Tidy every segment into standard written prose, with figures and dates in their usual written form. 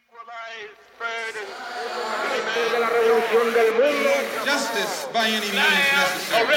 Justice by any means necessary.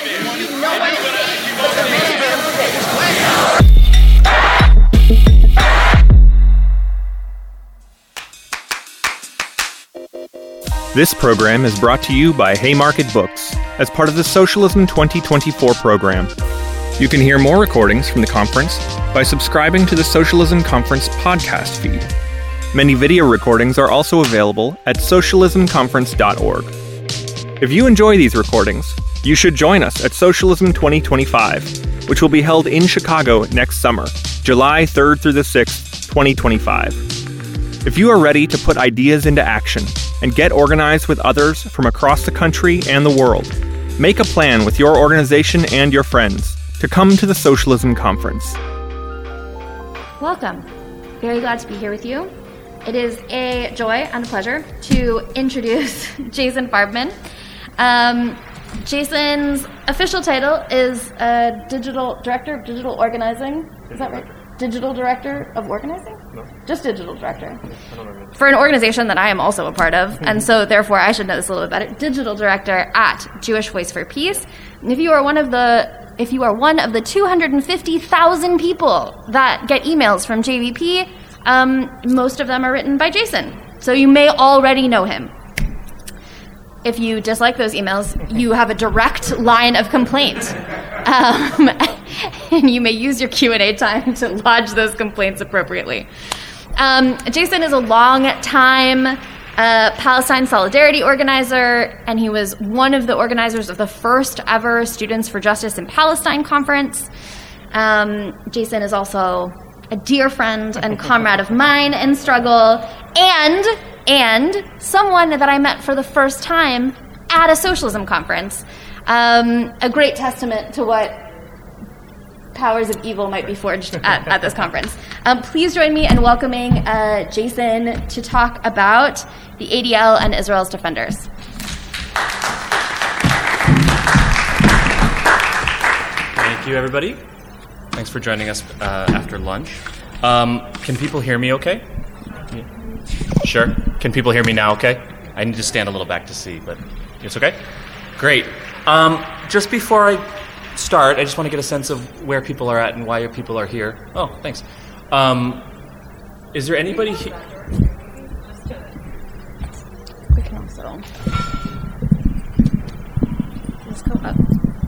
This program is brought to you by Haymarket Books as part of the Socialism 2024 program. You can hear more recordings from the conference by subscribing to the Socialism Conference podcast feed. Many video recordings are also available at socialismconference.org. If you enjoy these recordings, you should join us at Socialism 2025, which will be held in Chicago next summer, July 3rd through the 6th, 2025. If you are ready to put ideas into action and get organized with others from across the country and the world, make a plan with your organization and your friends to come to the Socialism Conference. Welcome. Very glad to be here with you. It is a joy and a pleasure to introduce Jason Farbman. Jason's official title is Digital Director of Digital Organizing. Is that right? Digital Director of Organizing? No. Just Digital Director. For an organization that I am also a part of, and so therefore I should know this a little bit better. Digital Director at Jewish Voice for Peace. And if you are one of the 250,000 people that get emails from JVP, most of them are written by Jason. So you may already know him. If you dislike those emails, you have a direct line of complaint. And you may use your Q&A time to lodge those complaints appropriately. Jason is a long-time Palestine Solidarity organizer, and he was one of the organizers of the first ever Students for Justice in Palestine conference. Jason is also a dear friend and comrade of mine in struggle, and someone that I met for the first time at a socialism conference. A great testament to what powers of evil might be forged at this conference. Please join me in welcoming Jason to talk about the ADL and Israel's defenders. Thank you, everybody. Thanks for joining us after lunch. Can people hear me okay? Sure. Can people hear me now okay? I need to stand a little back to see, but it's okay? Great. Just before I start, I just want to get a sense of where people are at and why people are here. Oh, thanks. Is there anybody here? We can also let's go up.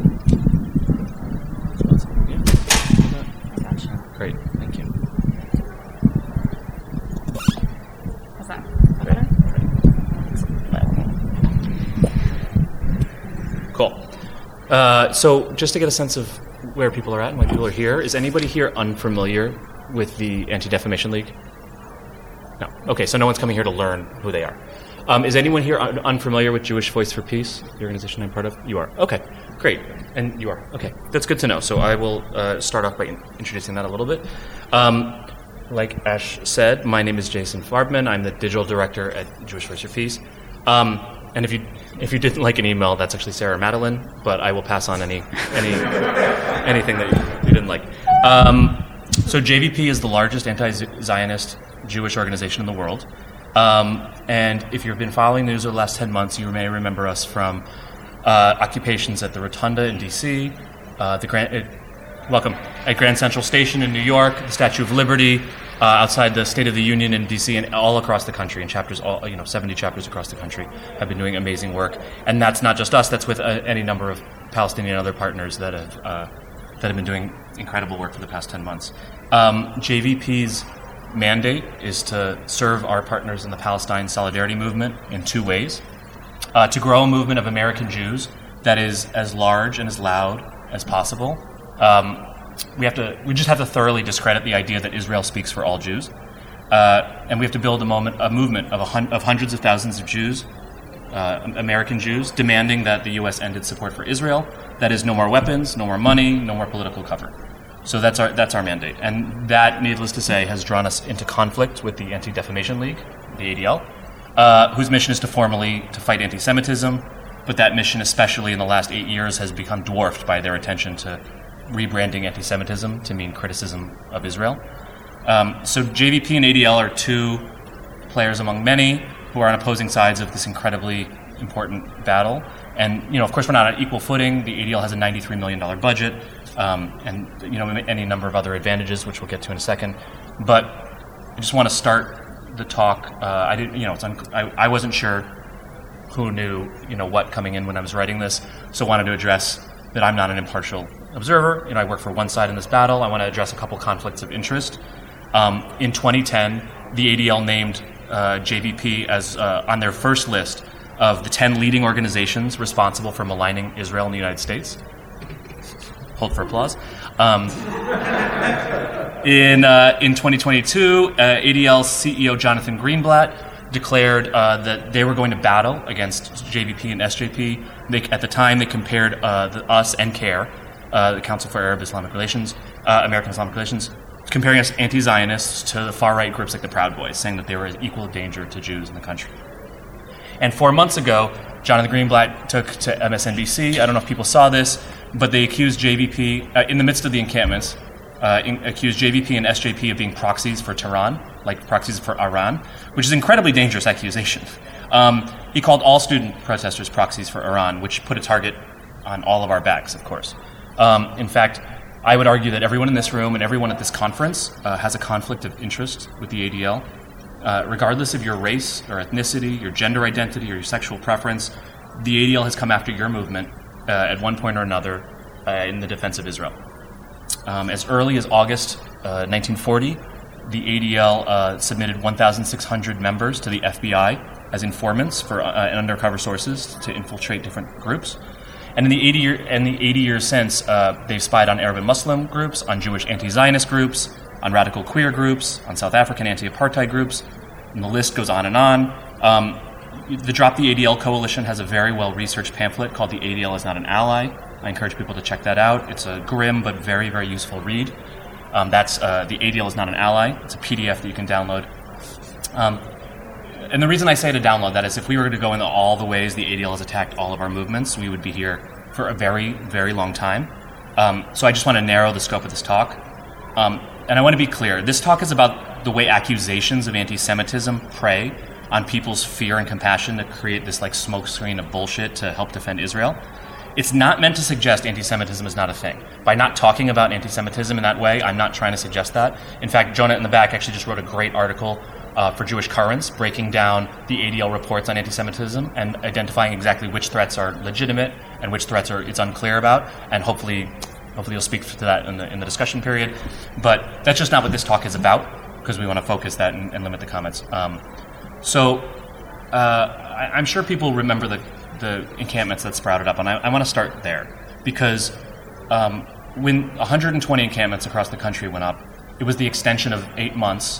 Yeah. I gotcha. Great, thank you. How's that? Great. Better? Cool. So just to get a sense of where people are at and why people are here, is anybody here unfamiliar with the Anti-Defamation League? No. Okay, so no one's coming here to learn who they are. Is anyone here unfamiliar with Jewish Voice for Peace, the organization I'm part of? You are. Okay, great. And you are. Okay, that's good to know. So I will start off by introducing that a little bit. Like Ash said, my name is Jason Farbman. I'm the digital director at Jewish Voice for Peace. And if you didn't like an email, that's actually Sarah Madeline, but I will pass on anything that you didn't like. So JVP is the largest anti-Zionist Jewish organization in the world. And if you've been following the news over the last 10 months, you may remember us from occupations at the Rotunda in D.C., at Grand Central Station in New York, the Statue of Liberty, outside the State of the Union in D.C., and all across the country, in chapters, 70 chapters across the country have been doing amazing work. And that's not just us; that's with any number of Palestinian and other partners that have been doing incredible work for the past 10 months. JVP's mandate is to serve our partners in the Palestine Solidarity Movement in two ways: to grow a movement of American Jews that is as large and as loud as possible. We just have to thoroughly discredit the idea that Israel speaks for all Jews, and we have to build a movement of hundreds of thousands of Jews, American Jews, demanding that the U.S. end its support for Israel. That is, no more weapons, no more money, no more political cover. So that's our mandate, and that, needless to say, has drawn us into conflict with the Anti-Defamation League, the ADL, whose mission is to fight anti-Semitism, but that mission, especially in the last 8 years, has become dwarfed by their attention to rebranding anti-Semitism to mean criticism of Israel. So JVP and ADL are two players among many who are on opposing sides of this incredibly important battle. And, of course, we're not on equal footing. The ADL has a $93 million budget, and, any number of other advantages, which we'll get to in a second. But I just want to start the talk. I wasn't sure who knew, what coming in when I was writing this, so I wanted to address that I'm not an impartial observer. I work for one side in this battle. I want to address a couple conflicts of interest. In 2010, the ADL named JVP as on their first list of the 10 leading organizations responsible for maligning Israel in the United States. Hold for applause. In 2022, ADL CEO Jonathan Greenblatt declared that they were going to battle against JVP and SJP. At the time, they compared us and CAIR, the Council for Arab Islamic Relations, American Islamic Relations, comparing us anti-Zionists to the far-right groups like the Proud Boys, saying that they were an equal danger to Jews in the country. And 4 months ago, Jonathan Greenblatt took to MSNBC. I don't know if people saw this, but they accused JVP, in the midst of the encampments, accused JVP and SJP of being proxies for Tehran, like proxies for Iran, which is an incredibly dangerous accusation. He called all student protesters proxies for Iran, which put a target on all of our backs, of course. In fact, I would argue that everyone in this room and everyone at this conference has a conflict of interest with the ADL. Regardless of your race or ethnicity, your gender identity, or your sexual preference, the ADL has come after your movement at one point or another in the defense of Israel. As early as August 1940, the ADL submitted 1,600 members to the FBI as informants for and undercover sources to infiltrate different groups. And in the 80 years since, they've spied on Arab and Muslim groups, on Jewish anti-Zionist groups, on radical queer groups, on South African anti-apartheid groups, and the list goes on and on. The Drop the ADL Coalition has a very well-researched pamphlet called The ADL is Not an Ally. I encourage people to check that out. It's a grim but very, very useful read. That's The ADL is Not an Ally. It's a PDF that you can download. And the reason I say to download that is if we were to go into all the ways the ADL has attacked all of our movements, we would be here for a very, very long time. So I just want to narrow the scope of this talk. And I want to be clear, this talk is about the way accusations of anti-Semitism prey on people's fear and compassion to create this smokescreen of bullshit to help defend Israel. It's not meant to suggest anti-Semitism is not a thing. By not talking about anti-Semitism in that way, I'm not trying to suggest that. In fact, Jonah in the back actually just wrote a great article for Jewish Currents breaking down the ADL reports on anti-Semitism and identifying exactly which threats are legitimate and which threats it's unclear about, and hopefully you'll speak to that in the discussion period. But that's just not what this talk is about, because we want to focus that and limit the comments. I'm sure people remember the encampments that sprouted up, and I want to start there, because when 120 encampments across the country went up, it was the extension of 8 months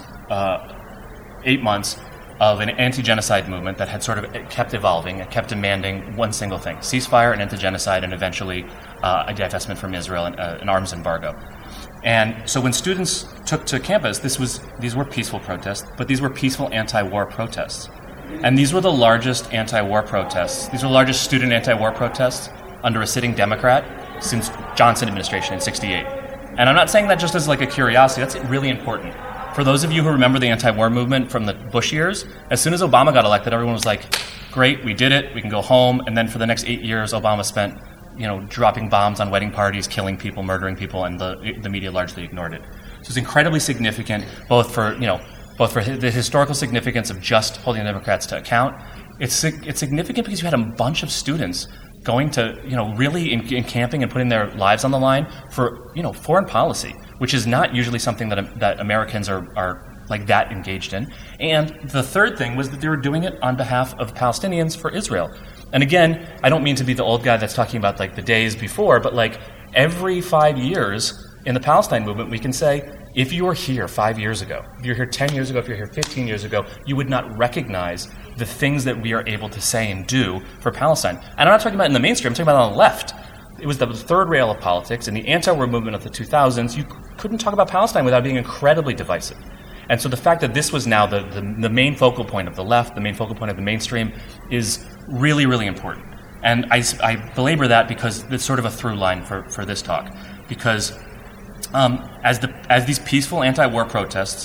of an anti-genocide movement that had sort of kept evolving and kept demanding one single thing: ceasefire and anti-genocide, and eventually a divestment from Israel and an arms embargo. And so when students took to campus, these were peaceful protests, but these were peaceful anti-war protests. And these were the largest anti-war protests. These were the largest student anti-war protests under a sitting Democrat since Johnson administration in '68. And I'm not saying that just as a curiosity. That's really important. For those of you who remember the anti-war movement from the Bush years, as soon as Obama got elected, everyone was like, great, we did it, we can go home. And then for the next 8 years, Obama spent, dropping bombs on wedding parties, killing people, murdering people, and the media largely ignored it. So it's incredibly significant, both for the historical significance of just holding the Democrats to account. It's significant because you had a bunch of students going to, really encamping and putting their lives on the line for, foreign policy, which is not usually something that Americans are that engaged in. And the third thing was that they were doing it on behalf of Palestinians for Israel. And again, I don't mean to be the old guy that's talking about the days before, but every 5 years in the Palestine movement, we can say, if you were here 5 years ago, if you're here 10 years ago, if you're here 15 years ago, you would not recognize the things that we are able to say and do for Palestine. And I'm not talking about in the mainstream, I'm talking about on the left. It was the third rail of politics. In the anti-war movement of the 2000s, you couldn't talk about Palestine without being incredibly divisive. And so the fact that this was now the main focal point of the left, the main focal point of the mainstream, is really, really important. And I belabor that because it's sort of a through line for this talk. Because as these peaceful anti-war protests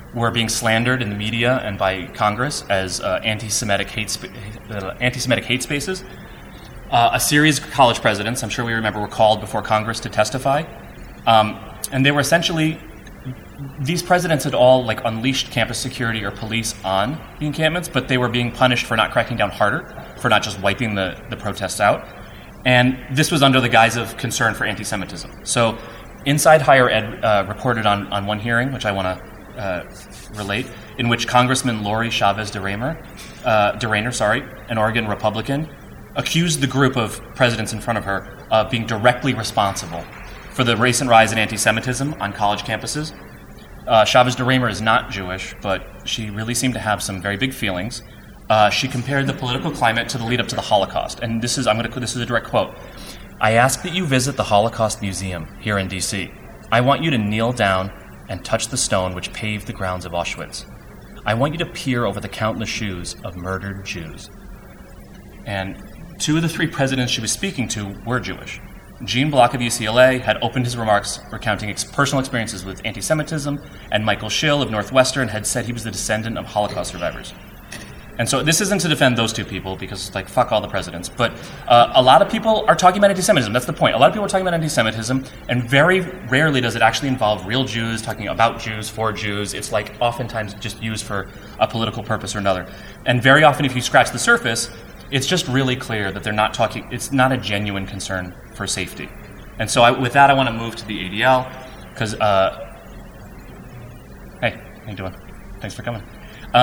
were being slandered in the media and by Congress as anti-Semitic hate spaces. A series of college presidents, I'm sure we remember, were called before Congress to testify. And they were essentially, these presidents had all like unleashed campus security or police on the encampments, but they were being punished for not cracking down harder, for not just wiping the protests out. And this was under the guise of concern for anti-Semitism. So Inside Higher Ed reported on one hearing, which I want to relate, in which Congressman Lori Chavez DeRayner, an Oregon Republican, accused the group of presidents in front of her of being directly responsible for the recent rise in anti-Semitism on college campuses. Chavez DeRayner is not Jewish, but she really seemed to have some very big feelings. She compared the political climate to the lead up to the Holocaust, and this is a direct quote. "I ask that you visit the Holocaust Museum here in D.C. I want you to kneel down and touch the stone which paved the grounds of Auschwitz. I want you to peer over the countless shoes of murdered Jews." And 2 of the 3 presidents she was speaking to were Jewish. Gene Block of UCLA had opened his remarks recounting personal experiences with anti-Semitism, and Michael Schill of Northwestern had said he was the descendant of Holocaust survivors. And so this isn't to defend those 2 people, because, like, fuck all the presidents. But a lot of people are talking about anti-Semitism. That's the point. A lot of people are talking about anti-Semitism, and very rarely does it actually involve real Jews talking about Jews, for Jews. It's, like, oftentimes just used for a political purpose or another. And very often, if you scratch the surface, it's just really clear that they're not talking, it's not a genuine concern for safety. And so with that, I want to move to the ADL, because, hey, how you doing? Thanks for coming.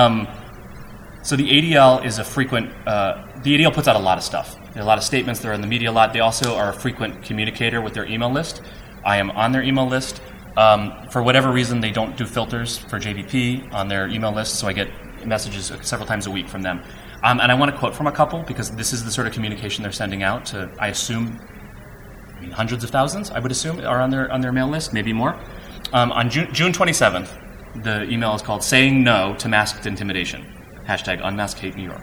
So the ADL is a frequent, the ADL puts out a lot of stuff. There are a lot of statements, they're in the media a lot. They also are a frequent communicator with their email list. I am on their email list. For whatever reason, they don't do filters for JVP on their email list, so I get messages several times a week from them. And I want to quote from a couple, because this is the sort of communication they're sending out to, I assume, hundreds of thousands, I would assume, are on their mail list, maybe more. On June 27th, the email is called "Saying No to Masked Intimidation," #UnmaskHateNewYork.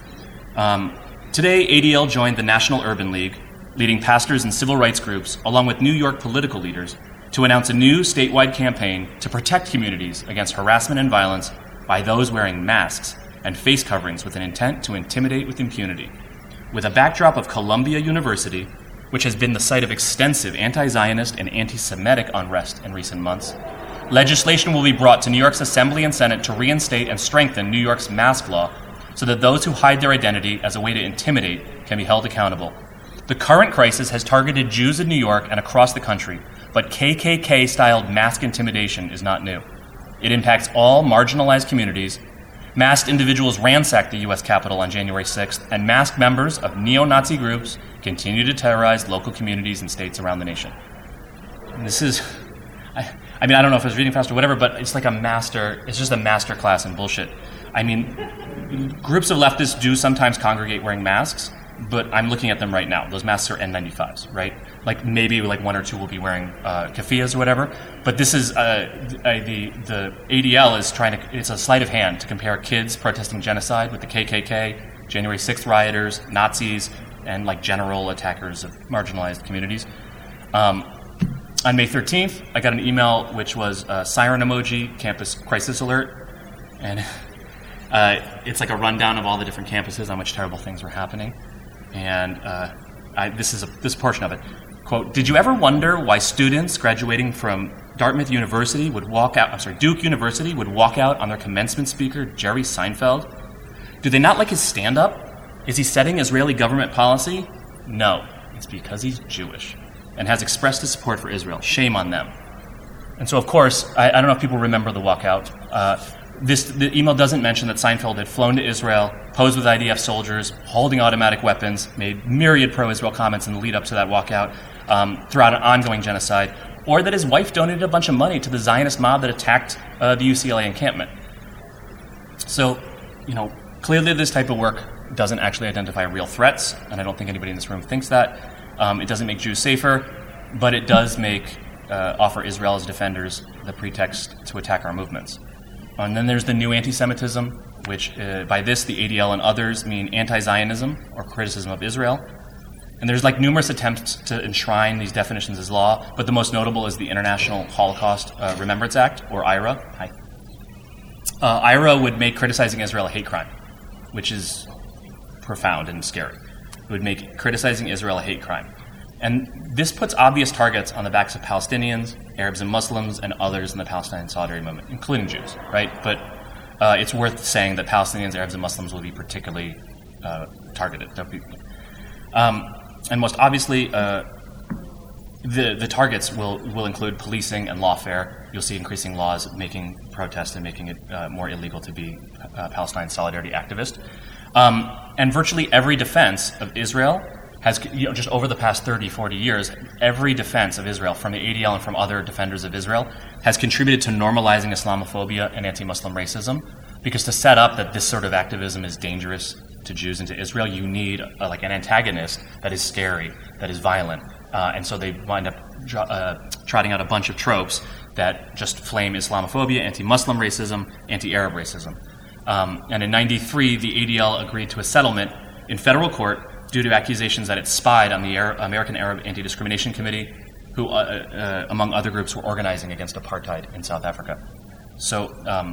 Today, ADL joined the National Urban League, leading pastors and civil rights groups, along with New York political leaders, to announce a new statewide campaign to protect communities against harassment and violence by those wearing masks and face coverings with an intent to intimidate with impunity. With a backdrop of Columbia University, which has been the site of extensive anti-Zionist and anti-Semitic unrest in recent months, legislation will be brought to New York's Assembly and Senate to reinstate and strengthen New York's mask law so that those who hide their identity as a way to intimidate can be held accountable. The current crisis has targeted Jews in New York and across the country, but KKK-styled mask intimidation is not new. It impacts all marginalized communities. Masked individuals ransacked the U.S. Capitol on January 6th, and masked members of neo-Nazi groups continue to terrorize local communities and states around the nation. And this is, I mean, I don't know if I was reading fast or whatever, but it's like it's just a master class in bullshit. I mean, groups of leftists do sometimes congregate wearing masks, but I'm looking at them right now. Those masks are N95s, right? Like maybe like 1 or 2 will be wearing keffiyehs or whatever. But this is the ADL is it's a sleight of hand to compare kids protesting genocide with the KKK, January 6th rioters, Nazis, and like general attackers of marginalized communities. On May 13th, I got an email which was siren emoji, campus crisis alert, and it's like a rundown of all the different campuses on which terrible things were happening. And this portion of it, quote, "Did you ever wonder why students graduating from Duke University would walk out on their commencement speaker, Jerry Seinfeld? Do they not like his stand-up? Is he setting Israeli government policy? No, it's because he's Jewish and has expressed his support for Israel. Shame on them." And so, of course, I don't know if people remember the walkout. The email doesn't mention that Seinfeld had flown to Israel, posed with IDF soldiers, holding automatic weapons, made myriad pro-Israel comments in the lead-up to that walkout throughout an ongoing genocide, or that his wife donated a bunch of money to the Zionist mob that attacked the UCLA encampment. So, clearly this type of work doesn't actually identify real threats, and I don't think anybody in this room thinks that. It doesn't make Jews safer, but it does offer Israel as defenders the pretext to attack our movements. And then there's the new anti-Semitism, which by this, the ADL and others mean anti-Zionism or criticism of Israel. And there's like numerous attempts to enshrine these definitions as law, but the most notable is the International Holocaust Remembrance Act, or IRA. Hi. IRA would make criticizing Israel a hate crime, which is profound and scary. It would make criticizing Israel a hate crime. And this puts obvious targets on the backs of Palestinians, Arabs and Muslims, and others in the Palestine solidarity movement, including Jews, right? But it's worth saying that Palestinians, Arabs, and Muslims will be particularly targeted. And most obviously, the targets will include policing and lawfare. You'll see increasing laws making protest and making it more illegal to be a Palestine solidarity activist. And virtually every defense of Israel has, just over the past 30, 40 years, every defense of Israel from the ADL and from other defenders of Israel has contributed to normalizing Islamophobia and anti-Muslim racism. Because to set up that this sort of activism is dangerous to Jews and to Israel, you need like an antagonist that is scary, that is violent. And so they wind up trotting out a bunch of tropes that just flame Islamophobia, anti-Muslim racism, anti-Arab racism. And in '93, the ADL agreed to a settlement in federal court due to accusations that it spied on the American Arab Anti-Discrimination Committee, who, among other groups, were organizing against apartheid in South Africa. So,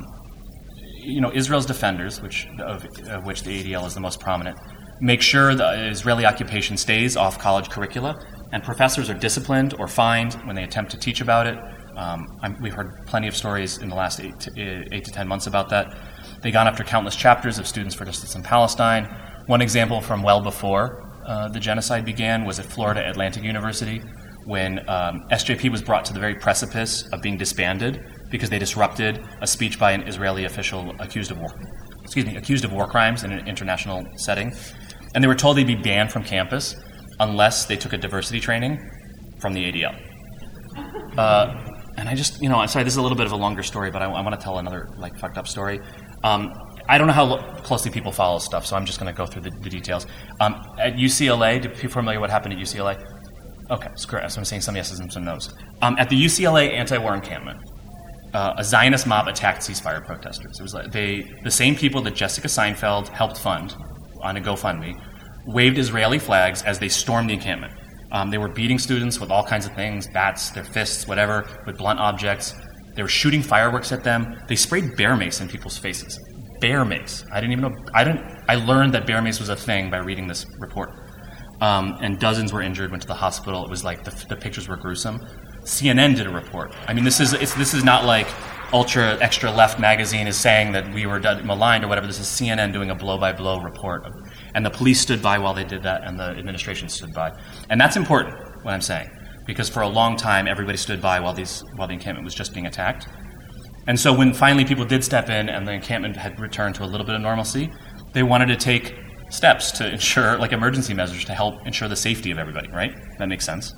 Israel's defenders, of which the ADL is the most prominent, make sure the Israeli occupation stays off college curricula, and professors are disciplined or fined when they attempt to teach about it. We've heard plenty of stories in the last 8 to 10 months about that. They've gone after countless chapters of Students for Justice in Palestine. One example from well before the genocide began was at Florida Atlantic University, when SJP was brought to the very precipice of being disbanded because they disrupted a speech by an Israeli official accused of war crimes in an international setting. And they were told they'd be banned from campus unless they took a diversity training from the ADL. And I just, I'm sorry, this is a little bit of a longer story, but I want to tell another fucked up story. I don't know how closely people follow stuff, so I'm just going to go through the details. At UCLA, do people familiar what happened at UCLA? Okay, screw it. So I'm saying some yeses and some nos. At the UCLA anti-war encampment, a Zionist mob attacked ceasefire protesters. It was the same people that Jessica Seinfeld helped fund on a GoFundMe waved Israeli flags as they stormed the encampment. They were beating students with all kinds of things, bats, their fists, whatever, with blunt objects. They were shooting fireworks at them. They sprayed bear mace in people's faces. Bear mace. I didn't even know. I learned that bear mace was a thing by reading this report. And dozens were injured, went to the hospital. It was like the pictures were gruesome. CNN did a report. I mean, this is not like ultra extra left magazine is saying that we were maligned or whatever. This is CNN doing a blow-by-blow report. And the police stood by while they did that, and the administration stood by. And that's important, what I'm saying, because for a long time, everybody stood by while the encampment was just being attacked. And so when finally people did step in and the encampment had returned to a little bit of normalcy, they wanted to take steps to ensure, emergency measures to help ensure the safety of everybody, right? That makes sense.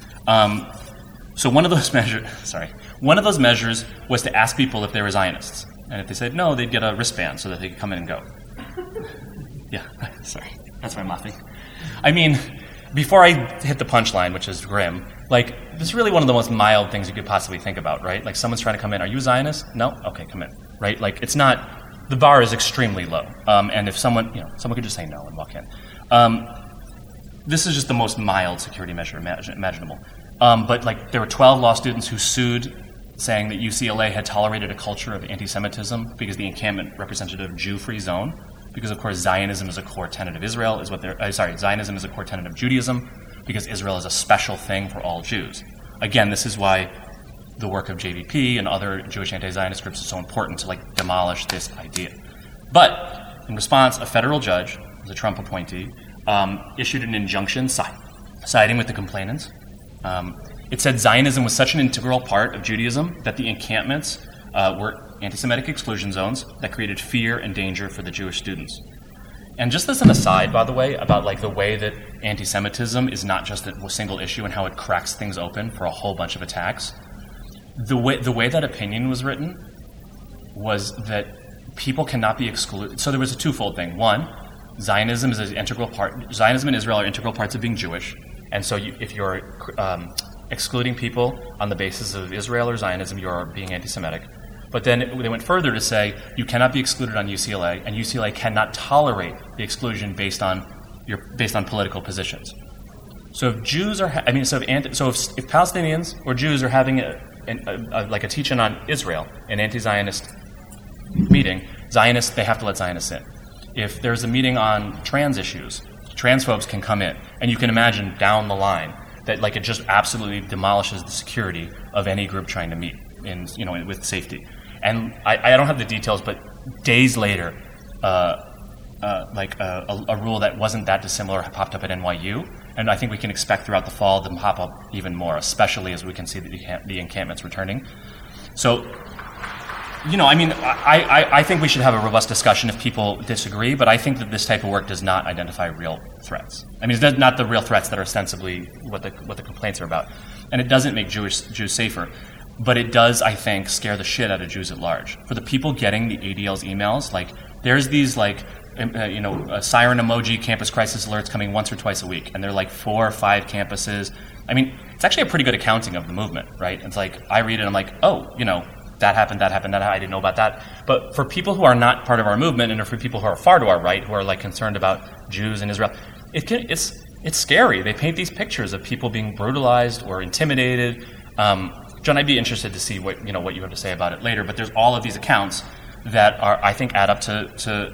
So one of those measures was to ask people if they were Zionists. And if they said no, they'd get a wristband so that they could come in and go. Yeah, sorry. That's why I'm laughing. I mean, before I hit the punchline, which is grim, this is really one of the most mild things you could possibly think about, right? Someone's trying to come in. Are you a Zionist? No? Okay, come in, right? It's not, the bar is extremely low. And if someone could just say no and walk in. This is just the most mild security measure imaginable. But there were 12 law students who sued, saying that UCLA had tolerated a culture of anti-Semitism because the encampment represented a Jew-free zone. Because, of course, Zionism is a core tenet of Israel, Zionism is a core tenet of Judaism, because Israel is a special thing for all Jews. Again, this is why the work of JVP and other Jewish anti-Zionist groups is so important to demolish this idea. But in response, a federal judge, the Trump appointee, issued an injunction siding with the complainants. It said Zionism was such an integral part of Judaism that the encampments were anti-Semitic exclusion zones that created fear and danger for the Jewish students. And just as an aside, by the way, about the way that anti-Semitism is not just a single issue and how it cracks things open for a whole bunch of attacks, the way that opinion was written was that people cannot be excluded. So there was a twofold thing. One, Zionism is an integral part. Zionism and Israel are integral parts of being Jewish, and so if you're excluding people on the basis of Israel or Zionism, you're being anti-Semitic. But then they went further to say you cannot be excluded on UCLA, and UCLA cannot tolerate the exclusion based on political positions. So if Jews are, if Palestinians or Jews are having a teach-in on Israel, an anti-Zionist meeting, Zionists, they have to let Zionists in. If there's a meeting on trans issues, transphobes can come in. And you can imagine down the line that like it just absolutely demolishes the security of any group trying to meet with safety. And I don't have the details, but days later, a rule that wasn't that dissimilar popped up at NYU, and I think we can expect throughout the fall them pop up even more, especially as we can see the encampments returning. So, I think we should have a robust discussion if people disagree, but I think that this type of work does not identify real threats. I mean, it's not the real threats that are ostensibly what the complaints are about, and it doesn't make Jews safer. But it does, I think, scare the shit out of Jews at large. For the people getting the ADL's emails, like, there's these, siren emoji campus crisis alerts coming once or twice a week, and they're like 4 or 5 campuses. I mean, it's actually a pretty good accounting of the movement, right? It's like, I read it, I'm like, oh, that happened, I didn't know about that. But for people who are not part of our movement, and for people who are far to our right, who are, like, concerned about Jews in Israel, it's scary. They paint these pictures of people being brutalized or intimidated. John, I'd be interested to see what you have to say about it later. But there's all of these accounts that are, I think, add up to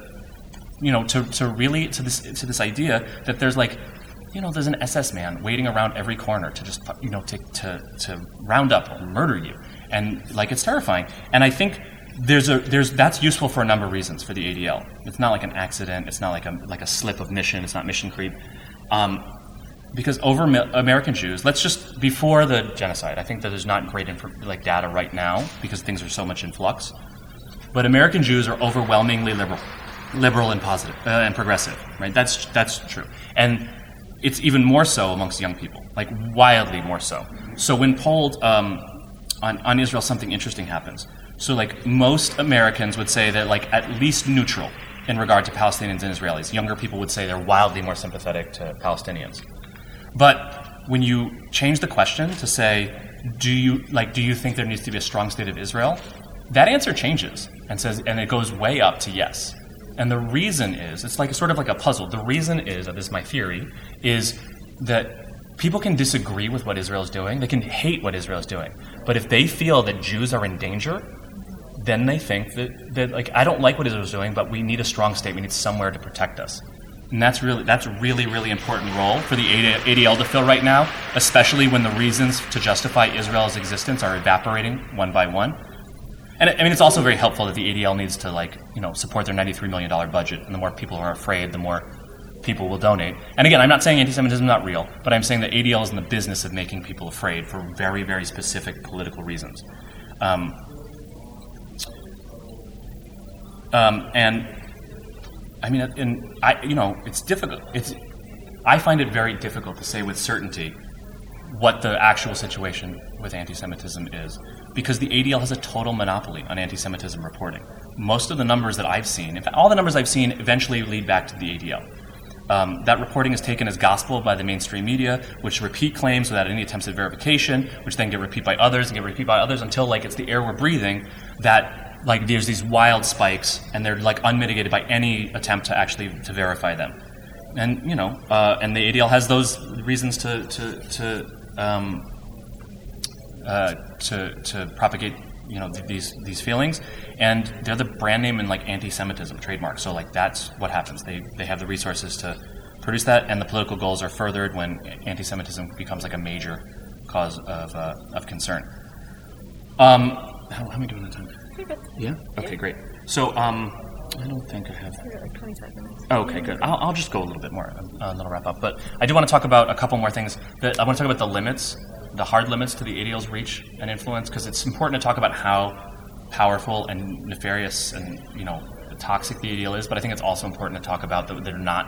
this idea that there's there's an SS man waiting around every corner to just to round up or murder you, and it's terrifying. And I think that's useful for a number of reasons for the ADL. It's not like an accident. It's not like a slip of mission. It's not mission creep. Because over American Jews, before the genocide, I think that there's not great data right now because things are so much in flux. But American Jews are overwhelmingly liberal and positive and progressive, right? That's true, and it's even more so amongst young people, like wildly more so. So when polled on Israel, something interesting happens. So most Americans would say they're at least neutral in regard to Palestinians and Israelis. Younger people would say they're wildly more sympathetic to Palestinians. But when you change the question to say, do you think there needs to be a strong state of Israel? That answer changes and it goes way up to yes. And the reason is, it's sort of like a puzzle. The reason is, this is my theory, is that people can disagree with what Israel is doing. They can hate what Israel is doing. But if they feel that Jews are in danger, then they think that I don't like what Israel is doing, but we need a strong state. We need somewhere to protect us. And that's a really, really important role for the ADL to fill right now, especially when the reasons to justify Israel's existence are evaporating one by one. And I mean, it's also very helpful that the ADL needs to support their $93 million budget. And the more people are afraid, the more people will donate. And again, I'm not saying anti-Semitism is not real, but I'm saying that ADL is in the business of making people afraid for very, very specific political reasons. And I mean, it's difficult. I find it very difficult to say with certainty what the actual situation with anti-Semitism is, because the ADL has a total monopoly on anti-Semitism reporting. Most of the numbers that I've seen, in fact, all the numbers I've seen eventually lead back to the ADL. That reporting is taken as gospel by the mainstream media, which repeat claims without any attempts at verification, which then get repeated by others and get repeated by others until it's the air we're breathing that there's these wild spikes, and they're unmitigated by any attempt to verify them. And and the ADL has those reasons to propagate these feelings, and they're the brand name and anti-Semitism trademark. So that's what happens. They have the resources to produce that, and the political goals are furthered when anti-Semitism becomes a major cause of concern. How am I doing on time? Yeah? Okay, great. So, I don't think I have... We're at 25 minutes. Okay, good. I'll just go a little bit more, and then I'll wrap up. But I do want to talk about a couple more things. I want to talk about the limits, the hard limits to the ADL's reach and influence, because it's important to talk about how powerful and nefarious and, toxic the ADL is, but I think it's also important to talk about that they're not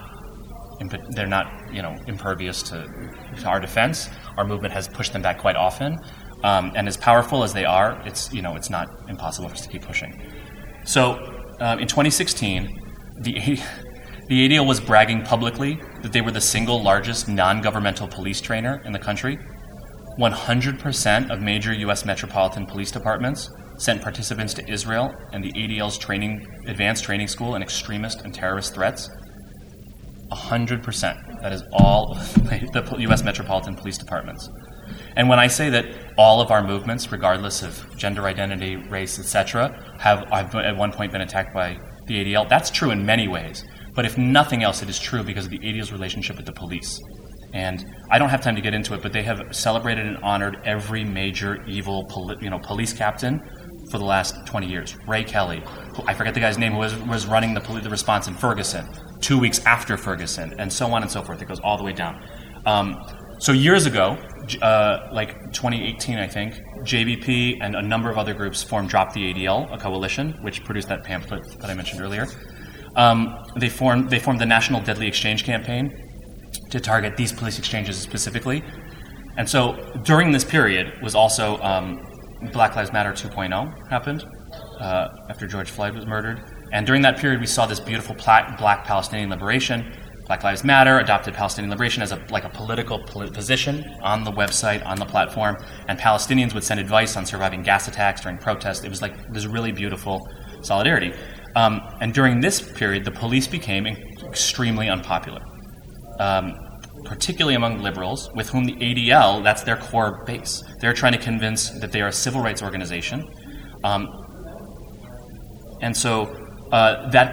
impervious to our defense. Our movement has pushed them back quite often. And as powerful as they are, it's not impossible for us to keep pushing. So in 2016, the ADL was bragging publicly that they were the single largest non-governmental police trainer in the country. 100% of major U.S. metropolitan police departments sent participants to Israel and the ADL's advanced training school in extremist and terrorist threats. 100%. That is all of the U.S. metropolitan police departments. And when I say that all of our movements, regardless of gender identity, race, etc., have at one point been attacked by the ADL, that's true in many ways. But if nothing else, it is true because of the ADL's relationship with the police. And I don't have time to get into it, but they have celebrated and honored every major evil police captain for the last 20 years. Ray Kelly, I forget the guy's name, who was running the response in Ferguson, 2 weeks after Ferguson, and so on and so forth. It goes all the way down. So years ago, like 2018, I think, JVP and a number of other groups formed Drop the ADL, a coalition, which produced that pamphlet that I mentioned earlier. They formed the National Deadly Exchange Campaign to target these police exchanges specifically. And so during this period was also Black Lives Matter 2.0 happened after George Floyd was murdered. And during that period, we saw this beautiful black Palestinian liberation. Black Lives Matter adopted Palestinian liberation as a political position on the website, on the platform, and Palestinians would send advice on surviving gas attacks during protests. It was like this really beautiful solidarity. And during this period, the police became extremely unpopular, particularly among liberals, with whom the ADL, that's their core base. They're trying to convince that they are a civil rights organization. And so that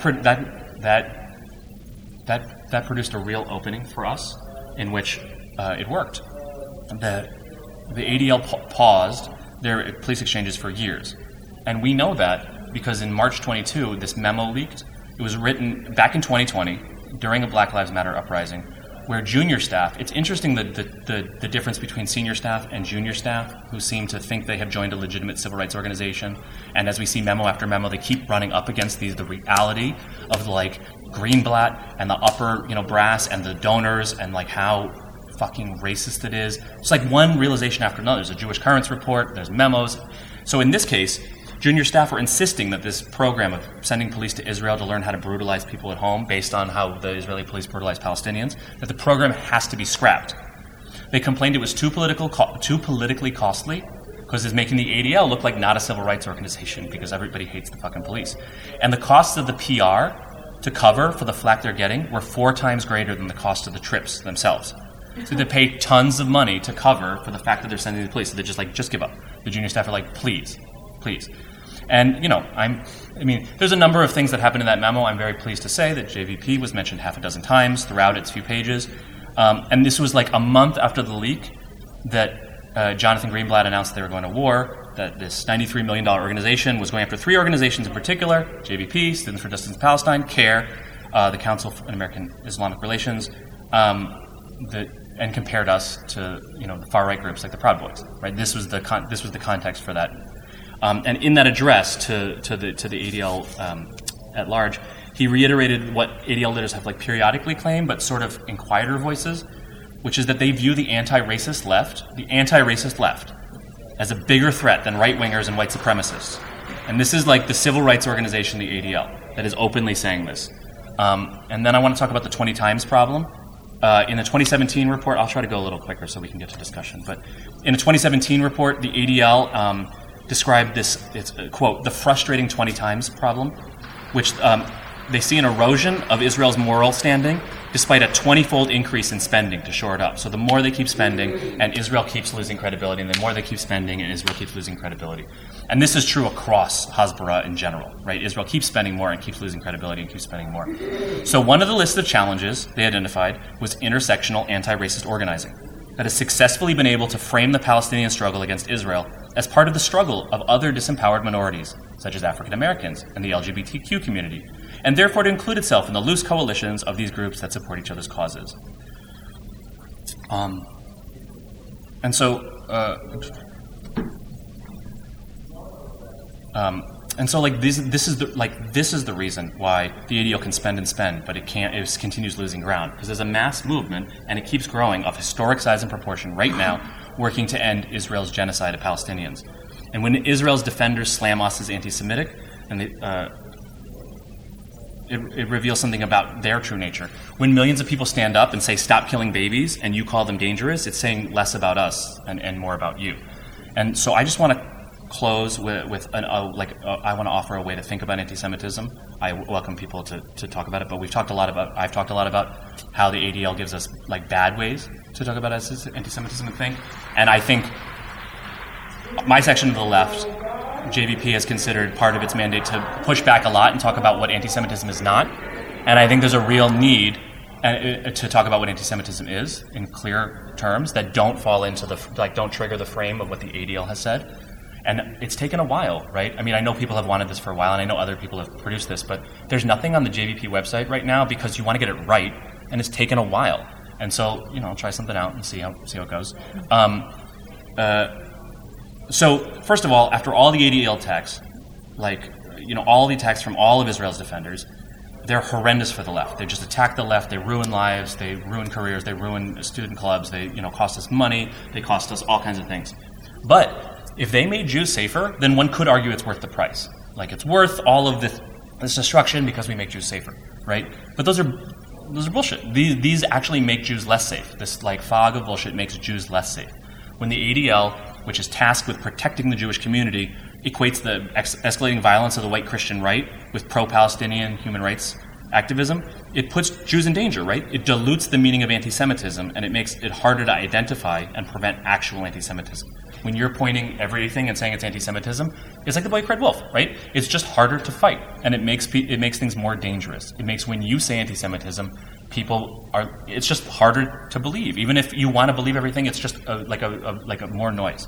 produced a real opening for us in which it worked. The ADL paused their police exchanges for years. And we know that because in March 22, this memo leaked. It was written back in 2020 during a Black Lives Matter uprising where junior staff, it's interesting the difference between senior staff and junior staff who seem to think they have joined a legitimate civil rights organization. And as we see memo after memo, they keep running up against the reality of like Greenblatt and the upper brass and the donors and like how fucking racist it is. It's like one realization after another. There's a Jewish Currents report, there's memos. So in this case, junior staff were insisting that this program of sending police to Israel to learn how to brutalize people at home based on how the Israeli police brutalize Palestinians, that the program has to be scrapped. They complained it was too politically costly because it's making the ADL look like not a civil rights organization because everybody hates the fucking police. And the costs of the PR to cover for the flack they're getting were 4 times greater than the cost of the trips themselves. So they pay tons of money to cover for the fact that they're sending the police. So they're just like, just give up. The junior staff are like, please. And, there's a number of things that happened in that memo. I'm very pleased to say that JVP was mentioned half a dozen times throughout its few pages. And this was like a month after the leak that Jonathan Greenblatt announced they were going to war, that this $93 million organization was going after 3 organizations in particular, JVP, Students for Justice in Palestine, CARE, the Council for American Islamic Relations, and compared us to the far-right groups like the Proud Boys. Right? This was the context for that. And in that address to the ADL at large, he reiterated what ADL leaders have periodically claimed, but sort of in quieter voices, which is that they view the anti-racist left, as a bigger threat than right-wingers and white supremacists. And this is like the civil rights organization, the ADL, that is openly saying this. And then I want to talk about the 20 times problem. In the 2017 report, I'll try to go a little quicker so we can get to discussion. But in a 2017 report, the ADL described this, it's, quote, the frustrating 20 times problem, which they see an erosion of Israel's moral standing despite a 20-fold increase in spending to shore it up. So the more they keep spending, and Israel keeps losing credibility, and the more they keep spending, and Israel keeps losing credibility. And this is true across Hasbara in general, right? Israel keeps spending more and keeps losing credibility and keeps spending more. So one of the lists of challenges they identified was intersectional anti-racist organizing that has successfully been able to frame the Palestinian struggle against Israel as part of the struggle of other disempowered minorities, such as African Americans and the LGBTQ community, and therefore to include itself in the loose coalitions of these groups that support each other's causes. And so this is the reason why the ADL can spend and spend, but it continues losing ground, because there's a mass movement and it keeps growing of historic size and proportion right now, working to end Israel's genocide of Palestinians. And when Israel's defenders slam us as anti-Semitic, and it reveals something about their true nature. When millions of people stand up and say, stop killing babies, and you call them dangerous, it's saying less about us and more about you. And so I just want to close with I want to offer a way to think about anti-Semitism. I welcome people to talk about it, but I've talked a lot about how the ADL gives us like bad ways to talk about anti-Semitism and think. And I think my section to the left, JVP, has considered part of its mandate to push back a lot and talk about what anti-Semitism is not. And I think there's a real need to talk about what anti-Semitism is in clear terms that don't fall into don't trigger the frame of what the ADL has said. And it's taken a while, right? I mean, I know people have wanted this for a while, and I know other people have produced this, but there's nothing on the JVP website right now because you want to get it right, and it's taken a while. And so, I'll try something out and see how it goes. So, first of all, after all the ADL texts, all the texts from all of Israel's defenders, they're horrendous for the left. They just attack the left. They ruin lives. They ruin careers. They ruin student clubs. They, cost us money. They cost us all kinds of things. But if they made Jews safer, then one could argue it's worth the price. Like, it's worth all of this destruction because we make Jews safer, right? But those are bullshit. These actually make Jews less safe. This fog of bullshit makes Jews less safe. When the ADL, which is tasked with protecting the Jewish community, equates the escalating violence of the white Christian right with pro-Palestinian human rights activism, it puts Jews in danger, right? It dilutes the meaning of anti-Semitism, and it makes it harder to identify and prevent actual anti-Semitism. When you're pointing everything and saying it's anti-Semitism, it's like the boy cried wolf, right? It's just harder to fight, and it makes things more dangerous. It makes when you say anti-Semitism, it's just harder to believe. Even if you want to believe everything, it's just like a more noise.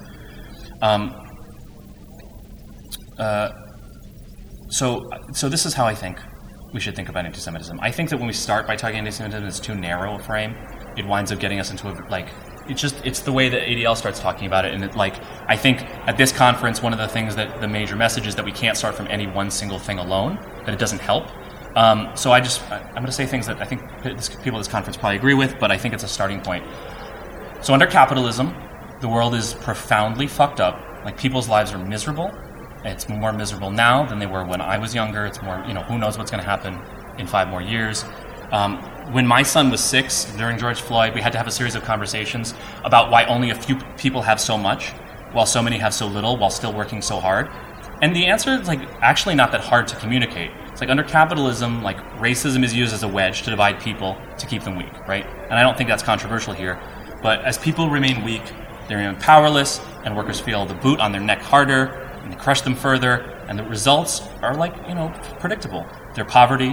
So this is how I think we should think about anti-Semitism. I think that when we start by talking anti-Semitism, it's too narrow a frame. It winds up getting us into it's the way that ADL starts talking about it. And I think at this conference, one of the things that the major message is that we can't start from any one single thing alone, that it doesn't help. So I'm going to say things that I think people at this conference probably agree with, but I think it's a starting point. So under capitalism, the world is profoundly fucked up. People's lives are miserable. It's more miserable now than they were when I was younger. It's more, who knows what's going to happen in 5 more years. When my son was 6, during George Floyd, we had to have a series of conversations about why only a few people have so much, while so many have so little, while still working so hard. And the answer is actually not that hard to communicate. It's under capitalism, racism is used as a wedge to divide people to keep them weak, right? And I don't think that's controversial here. But as people remain weak, they remain powerless, and workers feel the boot on their neck harder, and they crush them further, and the results are predictable. They're poverty,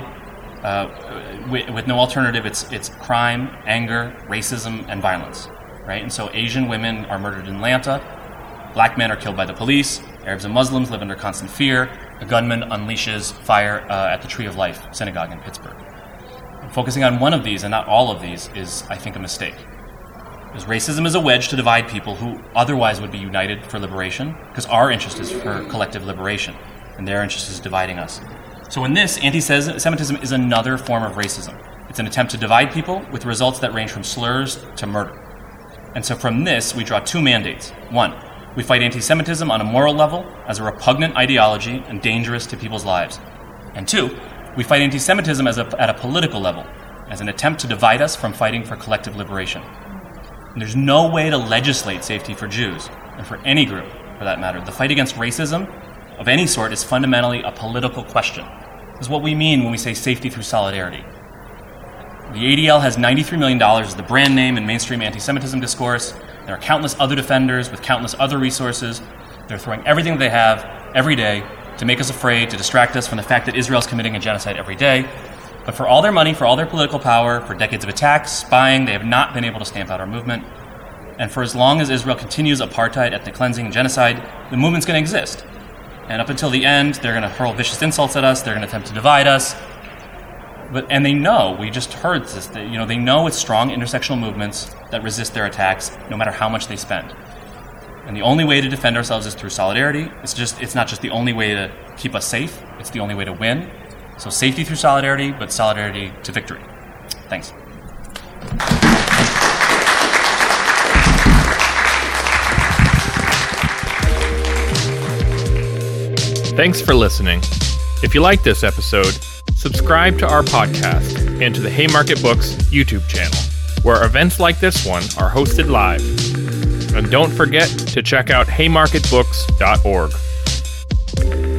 with no alternative. It's crime, anger, racism, and violence, right? And so Asian women are murdered in Atlanta, black men are killed by the police, Arabs and Muslims live under constant fear, a gunman unleashes fire at the Tree of Life synagogue in Pittsburgh. Focusing on one of these and not all of these is, I think, a mistake. Because racism is a wedge to divide people who otherwise would be united for liberation, because our interest is for collective liberation, and their interest is dividing us. So in this, anti-Semitism is another form of racism. It's an attempt to divide people with results that range from slurs to murder. And so from this, we draw 2 mandates. 1, we fight anti-Semitism on a moral level as a repugnant ideology and dangerous to people's lives. And 2, we fight anti-Semitism at a political level, as an attempt to divide us from fighting for collective liberation. And there's no way to legislate safety for Jews, and for any group, for that matter. The fight against racism of any sort is fundamentally a political question. This is what we mean when we say safety through solidarity. The ADL has $93 million as the brand name in mainstream anti-Semitism discourse. There are countless other defenders with countless other resources. They're throwing everything they have every day to make us afraid, to distract us from the fact that Israel's committing a genocide every day. But for all their money, for all their political power, for decades of attacks, spying, they have not been able to stamp out our movement. And for as long as Israel continues apartheid, ethnic cleansing, and genocide, the movement's going to exist. And up until the end, they're going to hurl vicious insults at us. They're going to attempt to divide us. And they know, we just heard this, they know it's strong intersectional movements that resist their attacks, no matter how much they spend. And the only way to defend ourselves is through solidarity. It's not just the only way to keep us safe. It's the only way to win. So safety through solidarity, but solidarity to victory. Thanks. Thanks for listening. If you like this episode, subscribe to our podcast and to the Haymarket Books YouTube channel, where events like this one are hosted live. And don't forget to check out haymarketbooks.org.